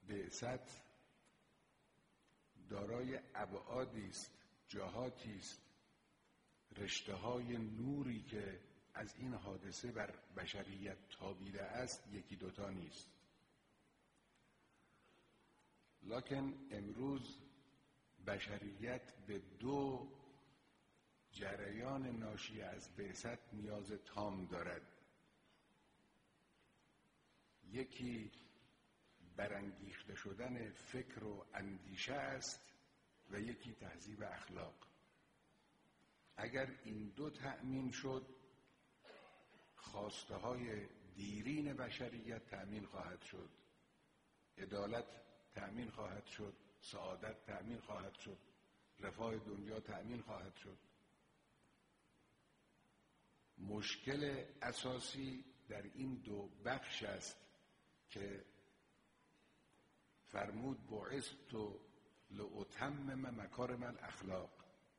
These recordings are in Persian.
بعثت دارای ابعادی است، جهاتی است، رشته‌های نوری که از این حادثه بر بشریت تابیده است یکی دوتا نیست. لکن امروز بشریت به دو جریان ناشی از بعثت نیاز تام دارد. یکی برانگیخته شدن فکر و اندیشه است و یکی تهذیب اخلاق. اگر این دو تأمین شد، خواسته های دیرین بشریت تأمین خواهد شد، عدالت تأمین خواهد شد، سعادت تأمین خواهد شد، رفاه دنیا تأمین خواهد شد. مشکل اساسی در این دو بخش است که فرمود بعثت لأتمم مکارم الاخلاق،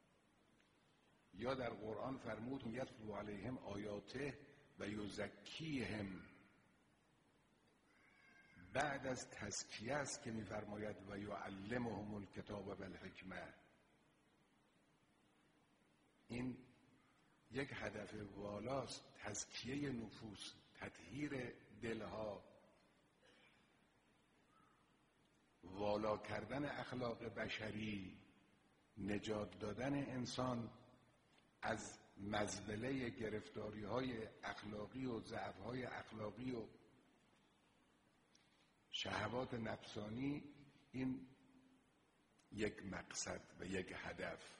یا در قرآن فرمود یتلو علیهم آیاته و یزکیهم. بعد از تزکیه است که می‌فرماید و یعلمهم الکتاب و الحکمه. این یک هدف والاست، تزکیه نفوس، تطهیر دلها، والا کردن اخلاق بشری، نجات دادن انسان از مزبله گرفتاری‌های اخلاقی و ضعف‌های اخلاقی و شهوات نفسانی. این یک مقصد و یک هدف.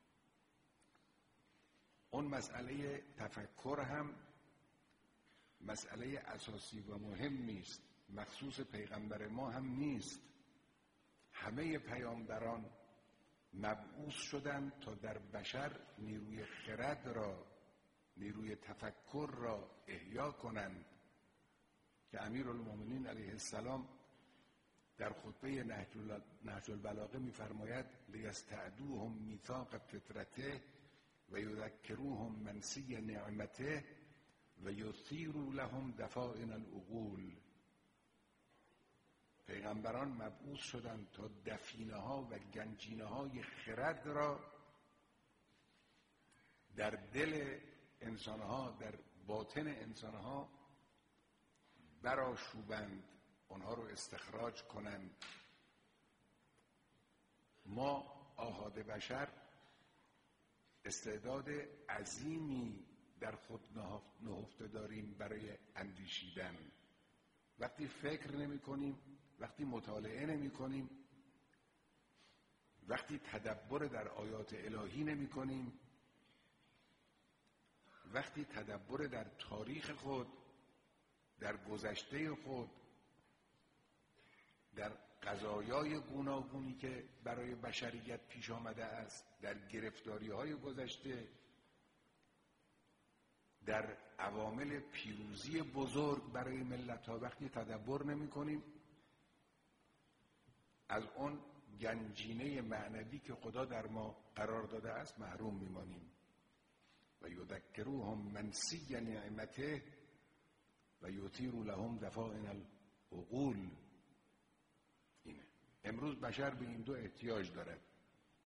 اون مسئله تفکر هم مسئله اساسی و مهمی است، مخصوص پیغمبر ما هم نیست. همه پیامبران مبعوث شدند تا در بشر نیروی خرد را، نیروی تفکر را احیا کنند، که امیرالمومنین علیه السلام در خطبه نهج البلاغه می‌فرماید لیستعدوهم میثاق فطرته و یذکروهم منسی نعمته و یثیروا لهم دفائن العقول. پیغمبران مبعوث شدند تا دفینه ها و گنجینه های خرد را در دل انسانها، در باطن انسانها برآشوبند، آنها رو استخراج کنند. ما آحاد بشر استعداد عظیمی در خود نهفته داریم برای اندیشیدن. وقتی فکر نمی کنیم، وقتی مطالعه نمی کنیم، وقتی تدبر در آیات الهی نمی کنیم، وقتی تدبر در تاریخ خود، در گذشته خود، در قضایای گوناگونی که برای بشریت پیش آمده است، در گرفتاری‌های گذشته، در عوامل پیروزی بزرگ برای ملت‌ها، وقتی تدبر نمی‌کنیم، از اون گنجینه معنوی که خدا در ما قرار داده است محروم می‌مانیم. و یذکروهم منسی نعمته و یثیر لهم دفائن العقول. اینه امروز بشر به این دو احتیاج دارد.